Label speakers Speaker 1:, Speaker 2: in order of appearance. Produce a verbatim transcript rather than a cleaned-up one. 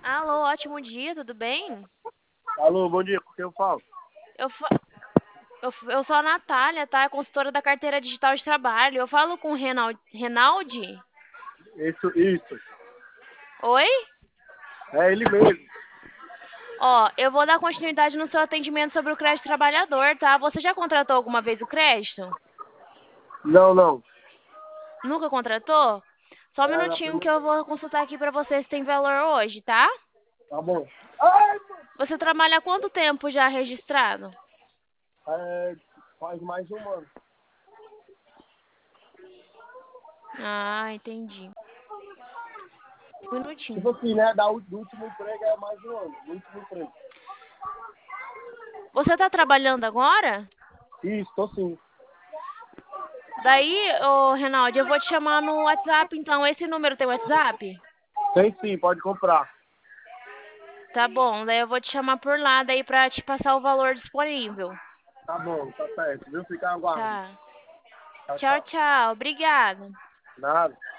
Speaker 1: Alô, ótimo dia, tudo bem?
Speaker 2: Alô, bom dia, com quem eu falo?
Speaker 1: Eu, fa- eu, f- eu sou a Natália, tá? Consultora da carteira digital de trabalho. Eu falo com o Renal- Renaldi?
Speaker 2: Isso, isso.
Speaker 1: Oi?
Speaker 2: É ele mesmo.
Speaker 1: Ó, eu vou dar continuidade no seu atendimento sobre o crédito trabalhador, tá? Você já contratou alguma vez o crédito?
Speaker 2: Não, não.
Speaker 1: Nunca contratou? Só um
Speaker 2: É na
Speaker 1: minutinho que
Speaker 2: primeira.
Speaker 1: eu vou consultar aqui pra você se tem valor hoje, tá?
Speaker 2: Tá bom. Ai, mano.
Speaker 1: Você trabalha há quanto tempo já registrado?
Speaker 2: É, faz mais de um ano.
Speaker 1: Ah, entendi. Um
Speaker 2: Tipo
Speaker 1: minutinho.
Speaker 2: assim, né? Da, u- do último emprego é mais de um ano. Do último emprego.
Speaker 1: Você tá trabalhando agora?
Speaker 2: Isso, tô sim.
Speaker 1: Daí, ô Renaldo, eu vou te chamar no WhatsApp, então. Esse número tem WhatsApp?
Speaker 2: Tem sim, pode comprar.
Speaker 1: Tá bom, daí eu vou te chamar por lá, daí pra te passar o valor disponível.
Speaker 2: Tá bom, tá certo. Viu? Fica aguardo.
Speaker 1: Tá.
Speaker 2: Tchau,
Speaker 1: Tchau,
Speaker 2: tchau.
Speaker 1: tchau. Obrigada.
Speaker 2: Nada.